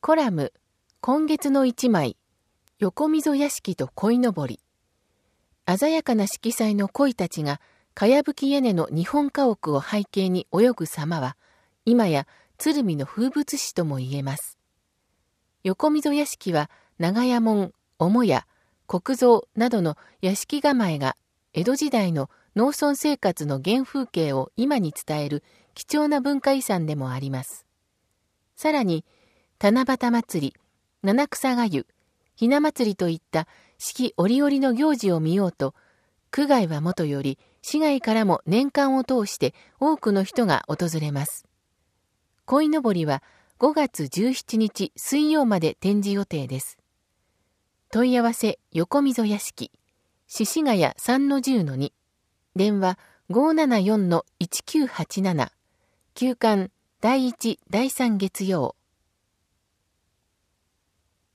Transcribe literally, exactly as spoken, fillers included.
コラム、今月の一枚、横溝屋敷と鯉のぼり。鮮やかな色彩の鯉たちが、かやぶき屋根の日本家屋を背景に泳ぐ様は、今や鶴見の風物詩とも言えます。横溝屋敷は、長屋門、母屋、国蔵などの屋敷構えが、江戸時代の農村生活の原風景を今に伝える貴重な文化遺産でもあります。さらに、七夕祭り、七草がゆ、ひな祭りといった四季折々の行事を見ようと、区外はもとより市外からも年間を通して多くの人が訪れます。鯉のぼりはごがつじゅうしちにち水曜まで展示予定です。問い合わせ横溝屋敷、獅子ヶ谷 さんのじゅうのに、電話 ごーななよんのいちきゅうはちなな、休館だいいちだいさん月曜。